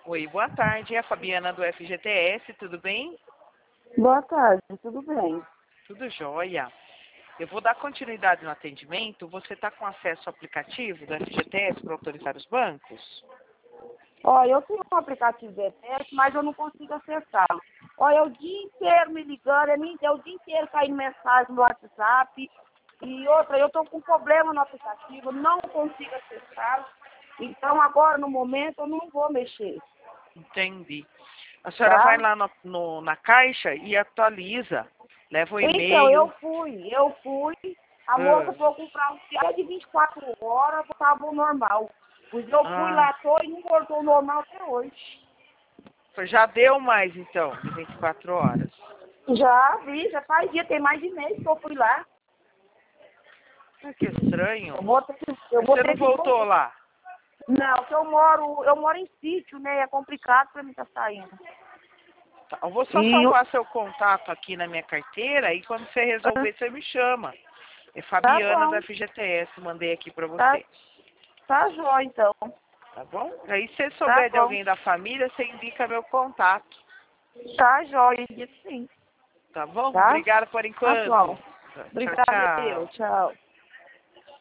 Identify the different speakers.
Speaker 1: Oi, boa tarde. É a Fabiana do FGTS, tudo bem?
Speaker 2: Boa tarde, tudo bem?
Speaker 1: Tudo jóia. Eu vou dar continuidade no atendimento. Você está com acesso ao aplicativo do FGTS para autorizar os bancos?
Speaker 2: Olha, eu tenho um aplicativo de ETS, mas eu não consigo acessá-lo. Olha, o dia inteiro me ligando, é o dia inteiro caindo mensagem no WhatsApp. E outra, eu estou com problema no aplicativo, não consigo acessá-lo. Então, agora, no momento, eu não vou mexer,
Speaker 1: Entendi. A senhora vai
Speaker 2: tá?
Speaker 1: lá na caixa e atualiza. Leva o
Speaker 2: Então,
Speaker 1: e-mail.
Speaker 2: eu fui. A moça foi comprar um dia de 24 horas, estava normal. Pois eu fui lá, e não voltou normal até hoje.
Speaker 1: Já deu mais, então, de 24 horas.
Speaker 2: Já vi, já faz dia, tem mais de mês que eu fui lá.
Speaker 1: Que estranho.
Speaker 2: Eu vou
Speaker 1: Você não
Speaker 2: ter que
Speaker 1: voltou lá?
Speaker 2: Não, que eu moro em sítio, né? É complicado pra mim estar saindo.
Speaker 1: Tá, eu vou só salvar seu contato aqui na minha carteira e quando você resolver, você me chama. É
Speaker 2: Tá
Speaker 1: Fabiana
Speaker 2: bom,
Speaker 1: da FGTS, mandei aqui para
Speaker 2: tá,
Speaker 1: você.
Speaker 2: tá jóia então.
Speaker 1: Tá bom? Aí se você
Speaker 2: Tá
Speaker 1: souber de
Speaker 2: bom,
Speaker 1: alguém da família, você indica meu contato.
Speaker 2: tá jóia, sim.
Speaker 1: Tá bom?
Speaker 2: Tá?
Speaker 1: Obrigada por
Speaker 2: Tá
Speaker 1: enquanto.
Speaker 2: bom.
Speaker 1: Tchau,
Speaker 2: Obrigada, eu.
Speaker 1: tchau.
Speaker 2: Tchau.